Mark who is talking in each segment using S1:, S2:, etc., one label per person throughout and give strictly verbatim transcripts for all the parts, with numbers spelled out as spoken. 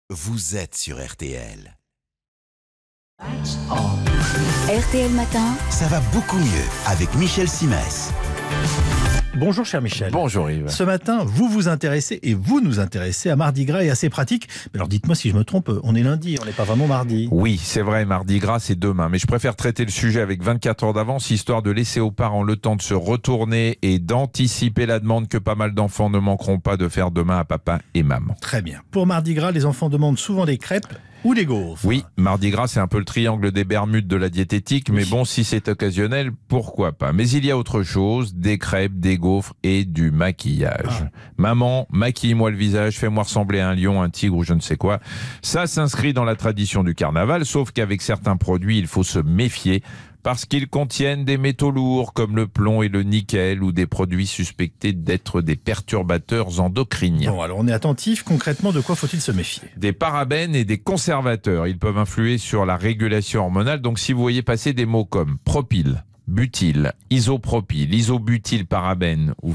S1: Vous êtes sur R T L.
S2: R T L Matin.
S1: Ça va beaucoup mieux avec Michel Simès.
S3: Bonjour cher Michel.
S4: Bonjour Yves.
S3: Ce matin, vous vous intéressez et vous nous intéressez à Mardi Gras et à ses pratiques. Mais alors dites-moi si je me trompe, on est lundi, on n'est pas vraiment mardi.
S4: Oui, c'est vrai, Mardi Gras c'est demain, mais je préfère traiter le sujet avec vingt-quatre heures d'avance, histoire de laisser aux parents le temps de se retourner et d'anticiper la demande que pas mal d'enfants ne manqueront pas de faire demain à papa et maman.
S3: Très bien. Pour Mardi Gras, les enfants demandent souvent des crêpes ou des gaufres.
S4: Oui, Mardi Gras c'est un peu le triangle des Bermudes de la diététique, mais bon, si c'est occasionnel, pourquoi pas. Mais il y a autre chose, des crêpes, des gaufres et du maquillage. Ah. Maman, maquille-moi le visage, fais-moi ressembler à un lion, un tigre ou je ne sais quoi. Ça s'inscrit dans la tradition du carnaval, sauf qu'avec certains produits, il faut se méfier, parce qu'ils contiennent des métaux lourds comme le plomb et le nickel ou des produits suspectés d'être des perturbateurs endocriniens.
S3: Bon, alors on est attentif. Concrètement, de quoi faut-il se méfier?
S4: Des parabènes et des conservateurs. Ils peuvent influer sur la régulation hormonale. Donc si vous voyez passer des mots comme propyle, butyl, isopropyl, isobutylparabène ou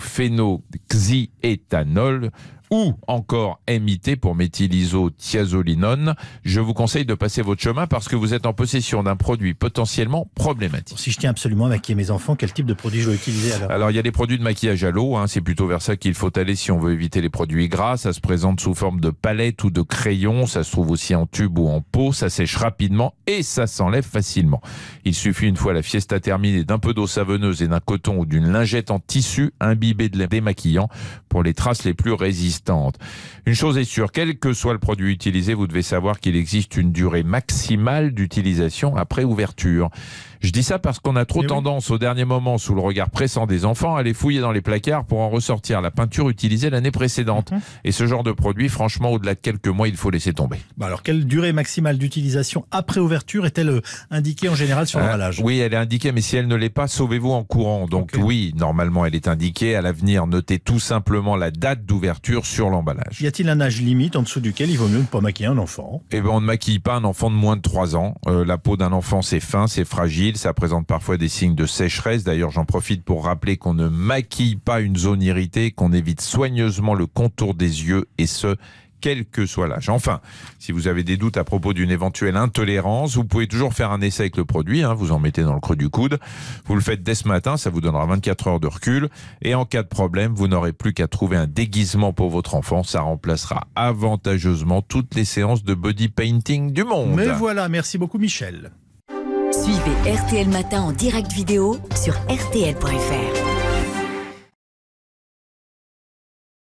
S4: phénoxyéthanol, ou encore M I T pour méthylisothiazolinone, je vous conseille de passer votre chemin parce que vous êtes en possession d'un produit potentiellement problématique.
S3: Si je tiens absolument à maquiller mes enfants, quel type de produit je dois utiliser alors?
S4: Alors il y a des produits de maquillage à l'eau, hein, c'est plutôt vers ça qu'il faut aller si on veut éviter les produits gras. Ça se présente sous forme de palette ou de crayon, ça se trouve aussi en tube ou en pot, ça sèche rapidement et ça s'enlève facilement. Il suffit une fois la fiesta terminée d'un peu d'eau savonneuse et d'un coton ou d'une lingette en tissu imbibé de lait démaquillant pour les traces les plus résistantes. Une chose est sûre, quel que soit le produit utilisé, vous devez savoir qu'il existe une durée maximale d'utilisation après ouverture. Je dis ça parce qu'on a trop Mais tendance oui. au dernier moment, sous le regard pressant des enfants, à aller fouiller dans les placards pour en ressortir la peinture utilisée l'année précédente. Mmh. Et ce genre de produit, franchement, au-delà de quelques mois, il faut laisser tomber.
S3: Bah alors, quelle durée maximale d'utilisation après ouverture est-elle indiquée en général sur l'emballage?
S4: euh, Oui, elle est indiquée, mais si elle ne l'est pas, sauvez-vous en courant. Donc okay. oui, normalement, elle est indiquée. À l'avenir, notez tout simplement la date d'ouverture sur l'emballage.
S3: Y a-t-il un âge limite en dessous duquel il vaut mieux ne pas maquiller un enfant?
S4: Eh bien, on ne maquille pas un enfant de moins de trois ans. Euh, la peau d'un enfant, c'est fin, c'est fragile, ça présente parfois des signes de sécheresse. D'ailleurs, j'en profite pour rappeler qu'on ne maquille pas une zone irritée, qu'on évite soigneusement le contour des yeux, et ce, quel que soit l'âge. Enfin, si vous avez des doutes à propos d'une éventuelle intolérance, vous pouvez toujours faire un essai avec le produit, hein, vous en mettez dans le creux du coude. Vous le faites dès ce matin, ça vous donnera vingt-quatre heures de recul. Et en cas de problème, vous n'aurez plus qu'à trouver un déguisement pour votre enfant. Ça remplacera avantageusement toutes les séances de body painting du monde.
S3: Mais voilà, merci beaucoup Michel.
S2: Suivez R T L Matin en direct vidéo sur R T L point F R.